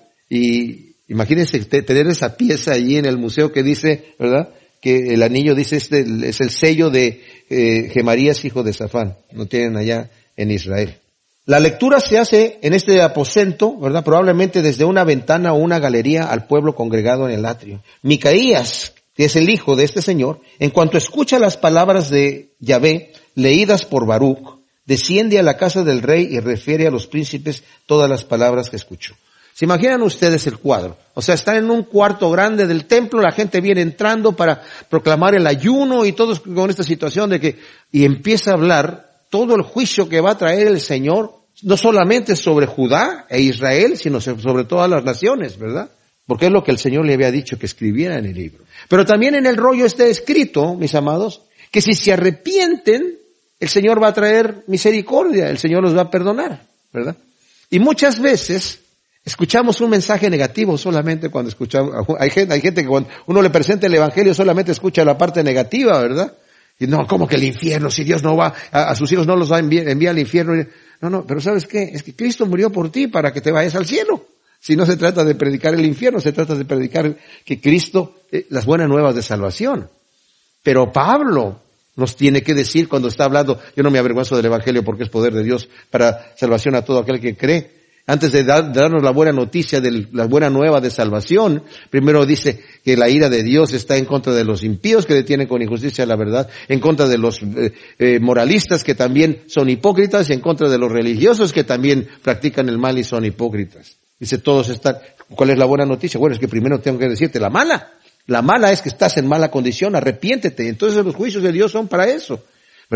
y imagínense tener esa pieza allí en el museo que dice, ¿verdad?, que el anillo dice este es el sello de eh, Gemarías, hijo de Safán. Lo tienen allá en Israel. La lectura se hace en este aposento, ¿verdad?, probablemente desde una ventana o una galería al pueblo congregado en el atrio. Micaías, que es el hijo de este señor, en cuanto escucha las palabras de Yahvé leídas por Baruc, desciende a la casa del rey y refiere a los príncipes todas las palabras que escuchó. ¿Se imaginan ustedes el cuadro? O sea, están en un cuarto grande del templo, la gente viene entrando para proclamar el ayuno y todos con esta situación de que, y empieza a hablar todo el juicio que va a traer el Señor, no solamente sobre Judá e Israel, sino sobre todas las naciones, ¿verdad? Porque es lo que el Señor le había dicho que escribiera en el libro. Pero también en el rollo está escrito, mis amados, que si se arrepienten, el Señor va a traer misericordia, el Señor los va a perdonar, ¿verdad? Y muchas veces escuchamos un mensaje negativo solamente cuando escuchamos, hay gente, hay gente que cuando uno le presenta el Evangelio solamente escucha la parte negativa, ¿verdad? Y no, como que el infierno, si Dios no va, a, a sus hijos no los va a enviar, enviar al infierno. No, no, pero ¿sabes qué? Es que Cristo murió por ti para que te vayas al cielo. Si no se trata de predicar el infierno, se trata de predicar que Cristo, eh, las buenas nuevas de salvación. Pero Pablo nos tiene que decir cuando está hablando, yo no me avergüenzo del Evangelio porque es poder de Dios para salvación a todo aquel que cree. Antes de, dar, de darnos la buena noticia de la buena nueva de salvación, primero dice que la ira de Dios está en contra de los impíos que detienen con injusticia la verdad, en contra de los eh, eh, moralistas que también son hipócritas y en contra de los religiosos que también practican el mal y son hipócritas. Dice, todos están, ¿cuál es la buena noticia? Bueno, es que primero tengo que decirte la mala. La mala es que estás en mala condición, arrepiéntete. Entonces los juicios de Dios son para eso, ¿verdad?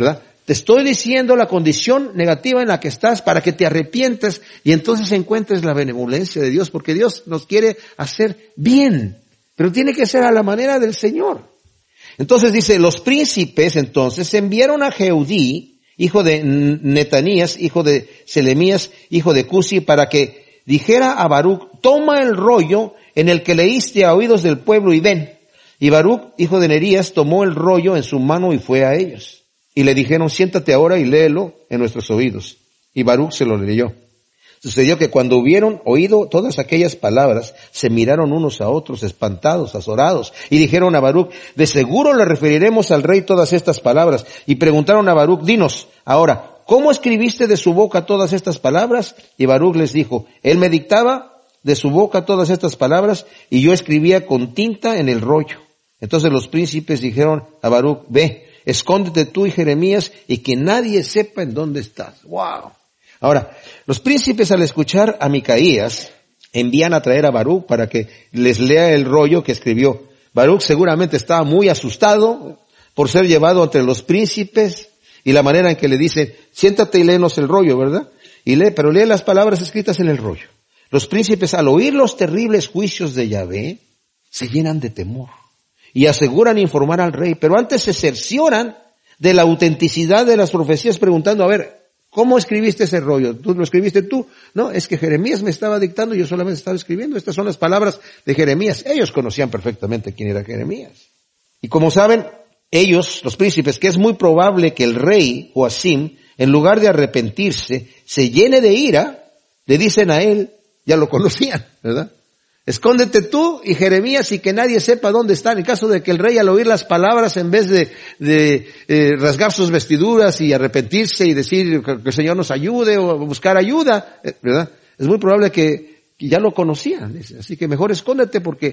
Te estoy diciendo la condición negativa en la que estás para que te arrepientas y entonces encuentres la benevolencia de Dios, porque Dios nos quiere hacer bien, pero tiene que ser a la manera del Señor. Entonces dice, los príncipes entonces enviaron a Jehudí, hijo de Netanías, hijo de Selemías, hijo de Cusi, para que dijera a Baruc, toma el rollo en el que leíste a oídos del pueblo y ven. Y Baruc, hijo de Nerías, tomó el rollo en su mano y fue a ellos. Y le dijeron, siéntate ahora y léelo en nuestros oídos. Y Baruc se lo leyó. Sucedió que cuando hubieron oído todas aquellas palabras, se miraron unos a otros, espantados, azorados, y dijeron a Baruc, de seguro le referiremos al rey todas estas palabras. Y preguntaron a Baruc, dinos, ahora, ¿cómo escribiste de su boca todas estas palabras? Y Baruc les dijo, él me dictaba de su boca todas estas palabras, y yo escribía con tinta en el rollo. Entonces los príncipes dijeron a Baruc, ve, escóndete tú y Jeremías, y que nadie sepa en dónde estás. ¡Wow! Ahora, los príncipes al escuchar a Micaías, envían a traer a Baruc para que les lea el rollo que escribió. Baruc seguramente estaba muy asustado por ser llevado entre los príncipes y la manera en que le dicen, siéntate y léenos el rollo, ¿verdad? Y lee, pero lee las palabras escritas en el rollo. Los príncipes al oír los terribles juicios de Yahvé, se llenan de temor y aseguran informar al rey, pero antes se cercioran de la autenticidad de las profecías preguntando, a ver, ¿cómo escribiste ese rollo? ¿Tú lo escribiste tú? No, es que Jeremías me estaba dictando y yo solamente estaba escribiendo. Estas son las palabras de Jeremías. Ellos conocían perfectamente quién era Jeremías. Y como saben, ellos, los príncipes, que es muy probable que el rey Joacim, en lugar de arrepentirse, se llene de ira, le dicen a él, ya lo conocían, ¿verdad? Escóndete tú y Jeremías y que nadie sepa dónde están. En caso de que el rey al oír las palabras, en vez de, de eh, rasgar sus vestiduras y arrepentirse y decir que el Señor nos ayude o buscar ayuda, ¿verdad? Es muy probable que, que ya lo conocían. Así que mejor escóndete porque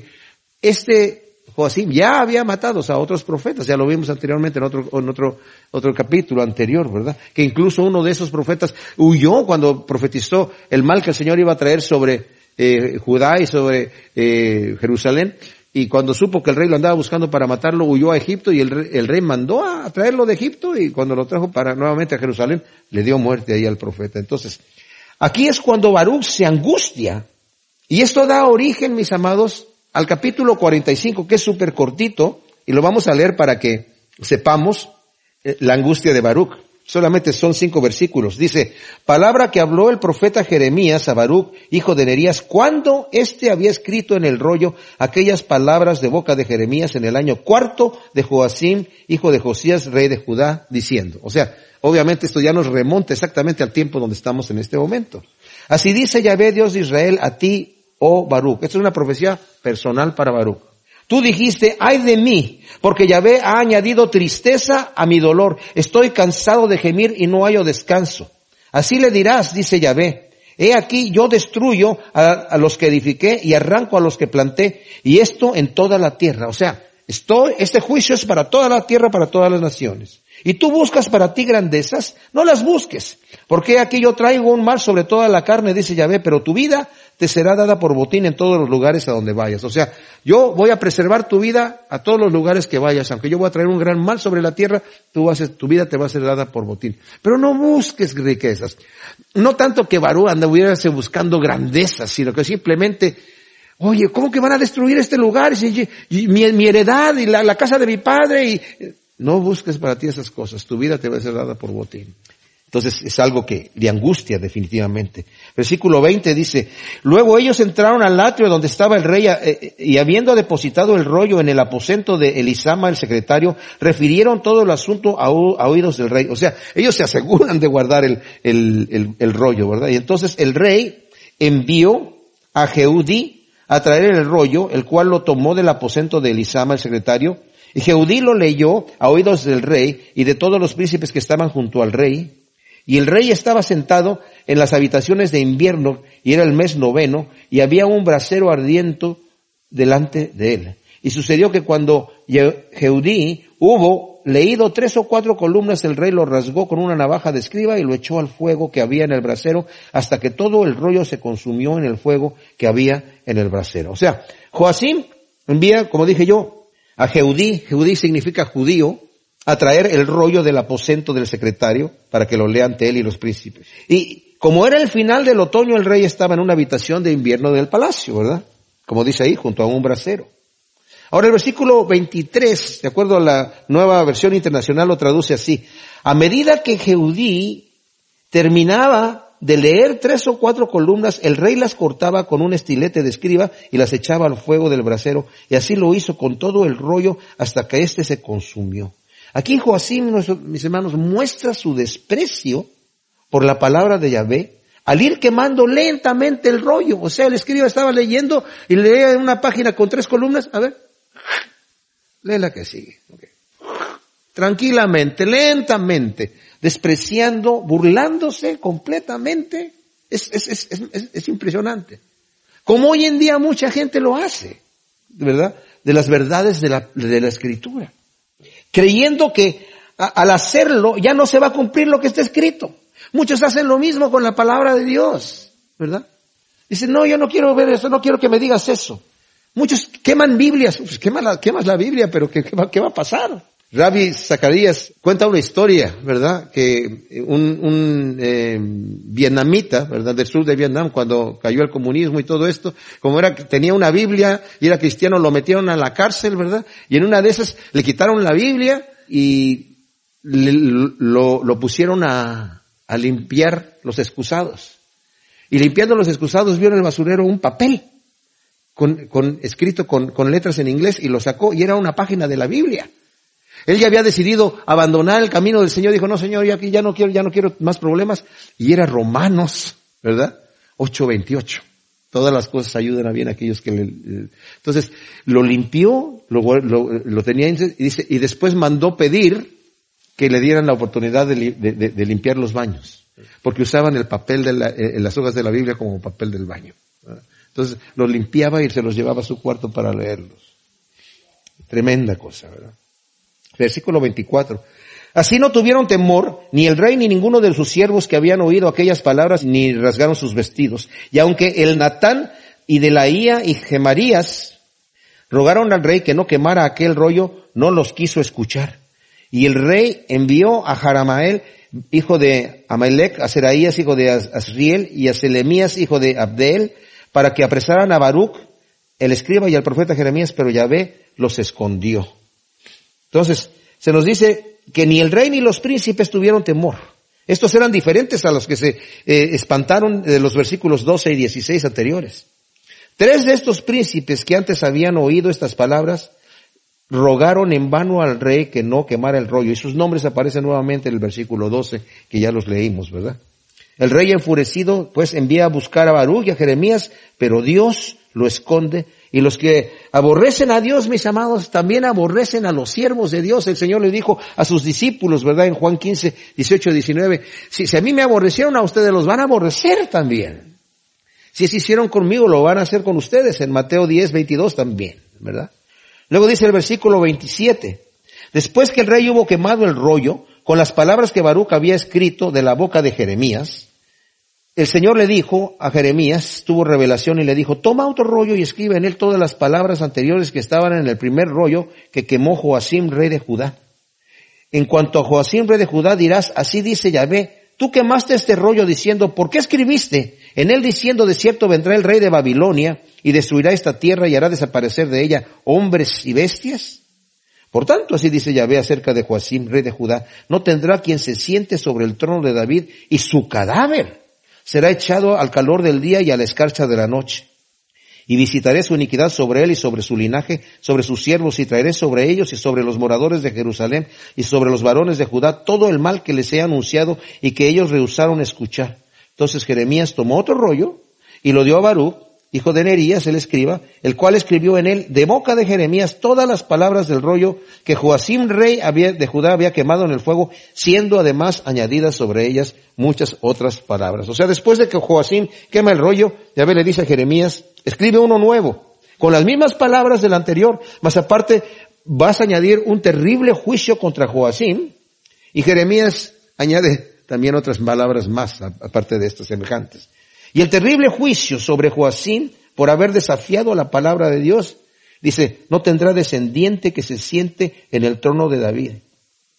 este Joacim ya había matado a otros profetas. Ya lo vimos anteriormente en otro, en otro, otro capítulo anterior, ¿verdad? Que incluso uno de esos profetas huyó cuando profetizó el mal que el Señor iba a traer sobre Eh, Judá y sobre eh, Jerusalén, y cuando supo que el rey lo andaba buscando para matarlo, huyó a Egipto y el rey, el rey mandó a traerlo de Egipto y cuando lo trajo para nuevamente a Jerusalén, le dio muerte ahí al profeta. Entonces, aquí es cuando Baruc se angustia y esto da origen, mis amados, al capítulo cuarenta y cinco, que es súper cortito y lo vamos a leer para que sepamos eh, la angustia de Baruc. Solamente son cinco versículos. Dice, palabra que habló el profeta Jeremías a Baruc, hijo de Nerías, cuando éste había escrito en el rollo aquellas palabras de boca de Jeremías en el año cuarto de Joacim, hijo de Josías, rey de Judá, diciendo. O sea, obviamente esto ya nos remonta exactamente al tiempo donde estamos en este momento. Así dice Yahvé, Dios de Israel, a ti, oh Baruc. Esta es una profecía personal para Baruc. Tú dijiste, ay de mí, porque Yahvé ha añadido tristeza a mi dolor. Estoy cansado de gemir y no hallo descanso. Así le dirás, dice Yahvé, he aquí yo destruyo a, a los que edifiqué y arranco a los que planté, y esto en toda la tierra. O sea, esto, este juicio es para toda la tierra, para todas las naciones. Y tú buscas para ti grandezas, no las busques, porque aquí yo traigo un mal sobre toda la carne, dice Yahvé, pero tu vida te será dada por botín en todos los lugares a donde vayas. O sea, yo voy a preservar tu vida a todos los lugares que vayas, aunque yo voy a traer un gran mal sobre la tierra, tú vas a, tu vida te va a ser dada por botín. Pero no busques riquezas. No tanto que Baruc anduviese buscando grandezas, sino que simplemente, oye, ¿cómo que van a destruir este lugar? Y, y mi, mi heredad y la, la casa de mi padre y... No busques para ti esas cosas, tu vida te va a ser dada por botín. Entonces es algo que de angustia definitivamente. Versículo veinte dice, luego ellos entraron al atrio donde estaba el rey y habiendo depositado el rollo en el aposento de Elisama, el secretario, refirieron todo el asunto a, a oídos del rey. O sea, ellos se aseguran de guardar el, el, el, el rollo, ¿verdad? Y entonces el rey envió a Jehudí a traer el rollo, el cual lo tomó del aposento de Elisama, el secretario, y Jehudí lo leyó a oídos del rey y de todos los príncipes que estaban junto al rey. Y el rey estaba sentado en las habitaciones de invierno y era el mes noveno y había un brasero ardiente delante de él. Y sucedió que cuando Jehudí hubo leído tres o cuatro columnas, el rey lo rasgó con una navaja de escriba y lo echó al fuego que había en el brasero hasta que todo el rollo se consumió en el fuego que había en el brasero. O sea, Joacim envía, como dije yo, a Jehudí. Jehudí significa judío, a traer el rollo del aposento del secretario para que lo lea ante él y los príncipes. Y como era el final del otoño, el rey estaba en una habitación de invierno del palacio, ¿verdad? Como dice ahí, junto a un brasero. Ahora el versículo veintitrés, de acuerdo a la nueva versión internacional, lo traduce así. A medida que Jehudí terminaba de leer tres o cuatro columnas, el rey las cortaba con un estilete de escriba y las echaba al fuego del brasero, y así lo hizo con todo el rollo hasta que éste se consumió. Aquí Joacim, mis hermanos, muestra su desprecio por la palabra de Yahvé al ir quemando lentamente el rollo. O sea, el escriba estaba leyendo y leía una página con tres columnas. A ver, lee la que sigue. Okay. Tranquilamente, lentamente, despreciando, burlándose completamente. Es, es, es, es, es impresionante. Como hoy en día mucha gente lo hace, ¿verdad? De las verdades de la, de la Escritura. Creyendo que a, al hacerlo ya no se va a cumplir lo que está escrito. Muchos hacen lo mismo con la palabra de Dios, ¿verdad? Dicen, no, yo no quiero ver eso, no quiero que me digas eso. Muchos queman Biblias, pues quemas la, quemas la Biblia, pero ¿qué, qué, va, ¿qué va a pasar? Rabbi Zacarías cuenta una historia, ¿verdad? Que un, un eh, vietnamita, ¿verdad? Del sur de Vietnam, cuando cayó el comunismo y todo esto, como era tenía una Biblia y era cristiano, lo metieron a la cárcel, ¿verdad? Y en una de esas le quitaron la Biblia y le, lo, lo pusieron a, a limpiar los excusados. Y limpiando los excusados vio en el basurero un papel con, con escrito con, con letras en inglés y lo sacó y era una página de la Biblia. Él ya había decidido abandonar el camino del Señor. Dijo, no, Señor, yo aquí ya no quiero, ya no quiero más problemas. Y era Romanos, ¿verdad? ocho veintiocho. Todas las cosas ayudan a bien a aquellos que le... Entonces, lo limpió, lo, lo, lo tenía, y dice, y después mandó pedir que le dieran la oportunidad de, de, de, de limpiar los baños. Porque usaban el papel de la, eh, las hojas de la Biblia como papel del baño, ¿verdad? Entonces, los limpiaba y se los llevaba a su cuarto para leerlos. Tremenda cosa, ¿verdad? Versículo veinticuatro. Así no tuvieron temor, ni el rey ni ninguno de sus siervos que habían oído aquellas palabras, ni rasgaron sus vestidos. Y aunque el Natán y Delaía y Gemarías rogaron al rey que no quemara aquel rollo, no los quiso escuchar. Y el rey envió a Jaramael, hijo de Amalek, a Seraías, hijo de Asriel, y a Selemías, hijo de Abdeel, para que apresaran a Baruch, el escriba, y al profeta Jeremías, pero Yahvé los escondió. Entonces, se nos dice que ni el rey ni los príncipes tuvieron temor. Estos eran diferentes a los que se eh, espantaron de los versículos doce y dieciséis anteriores. Tres de estos príncipes que antes habían oído estas palabras, rogaron en vano al rey que no quemara el rollo. Y sus nombres aparecen nuevamente en el versículo doce, que ya los leímos, ¿verdad? El rey enfurecido, pues, envía a buscar a Baruch y a Jeremías, pero Dios lo esconde. Y los que aborrecen a Dios, mis amados, también aborrecen a los siervos de Dios. El Señor le dijo a sus discípulos, ¿verdad? En Juan quince, dieciocho, diecinueve, si, si a mí me aborrecieron, a ustedes los van a aborrecer también. Si se hicieron conmigo, lo van a hacer con ustedes. En Mateo diez, veintidós también, ¿verdad? Luego dice el versículo veintisiete, después que el rey hubo quemado el rollo, con las palabras que Baruch había escrito de la boca de Jeremías, el Señor le dijo a Jeremías, tuvo revelación y le dijo, toma otro rollo y escribe en él todas las palabras anteriores que estaban en el primer rollo que quemó Joacim, rey de Judá. En cuanto a Joacim, rey de Judá, dirás, así dice Yahvé, tú quemaste este rollo diciendo, ¿por qué escribiste en él diciendo, de cierto vendrá el rey de Babilonia y destruirá esta tierra y hará desaparecer de ella hombres y bestias? Por tanto, así dice Yahvé acerca de Joacim, rey de Judá, no tendrá quien se siente sobre el trono de David y su cadáver será echado al calor del día y a la escarcha de la noche. Y visitaré su iniquidad sobre él y sobre su linaje, sobre sus siervos, y traeré sobre ellos y sobre los moradores de Jerusalén y sobre los varones de Judá todo el mal que les he anunciado y que ellos rehusaron escuchar. Entonces Jeremías tomó otro rollo y lo dio a Baruch, hijo de Nerías, el escriba, el cual escribió en él de boca de Jeremías todas las palabras del rollo que Joacim, rey de Judá, había quemado en el fuego, siendo además añadidas sobre ellas muchas otras palabras. O sea, después de que Joacim quema el rollo, Yahvé le dice a Jeremías, escribe uno nuevo, con las mismas palabras del anterior, más aparte vas a añadir un terrible juicio contra Joacim, y Jeremías añade también otras palabras más, aparte de estas semejantes. Y el terrible juicio sobre Joacim por haber desafiado la palabra de Dios, dice, no tendrá descendiente que se siente en el trono de David.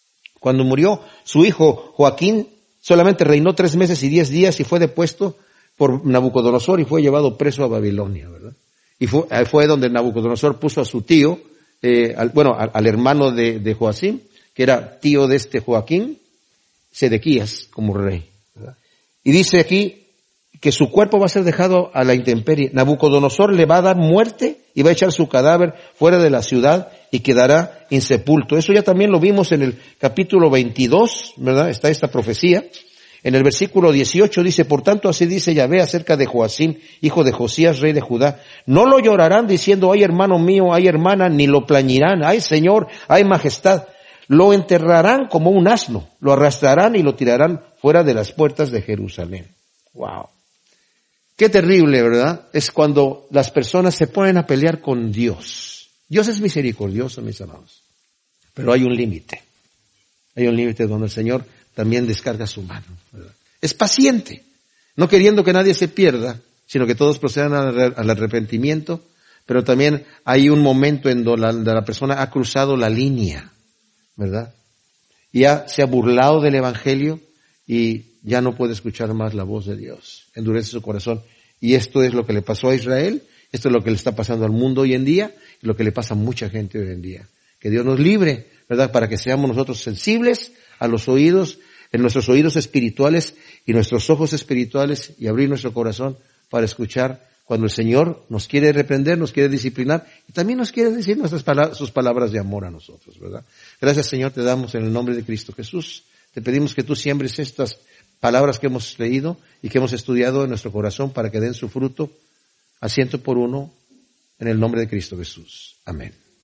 Cuando murió su hijo Joaquín, solamente reinó tres meses y diez días y fue depuesto por Nabucodonosor y fue llevado preso a Babilonia, ¿verdad? Y fue, fue donde Nabucodonosor puso a su tío, eh, al, bueno, al, al hermano de, de Joacim, que era tío de este Joaquín, Sedequías, como rey, ¿verdad? Y dice aquí que su cuerpo va a ser dejado a la intemperie. Nabucodonosor le va a dar muerte y va a echar su cadáver fuera de la ciudad y quedará insepulto. Eso ya también lo vimos en el capítulo veintidós, ¿verdad? Está esta profecía. En el versículo dieciocho dice, por tanto así dice Yahvé acerca de Joacim, hijo de Josías, rey de Judá. No lo llorarán diciendo, ay hermano mío, ay hermana, ni lo plañirán, ay señor, ay majestad. Lo enterrarán como un asno, lo arrastrarán y lo tirarán fuera de las puertas de Jerusalén. Wow. Qué terrible, ¿verdad? Es cuando las personas se ponen a pelear con Dios. Dios es misericordioso, mis amados. Pero hay un límite. Hay un límite donde el Señor también descarga su mano, ¿verdad? Es paciente, no queriendo que nadie se pierda, sino que todos procedan al arrepentimiento, pero también hay un momento en donde la, donde la persona ha cruzado la línea, ¿verdad? Y ya se ha burlado del Evangelio y ya no puede escuchar más la voz de Dios. Endurece su corazón. Y esto es lo que le pasó a Israel, esto es lo que le está pasando al mundo hoy en día, y lo que le pasa a mucha gente hoy en día. Que Dios nos libre, ¿verdad? Para que seamos nosotros sensibles a los oídos, en nuestros oídos espirituales y nuestros ojos espirituales, y abrir nuestro corazón para escuchar cuando el Señor nos quiere reprender, nos quiere disciplinar, y también nos quiere decir nuestras palabras, sus palabras de amor a nosotros, ¿verdad? Gracias, Señor, te damos en el nombre de Cristo Jesús. Te pedimos que tú siembres estas palabras que hemos leído y que hemos estudiado en nuestro corazón para que den su fruto a ciento por uno en el nombre de Cristo Jesús. Amén.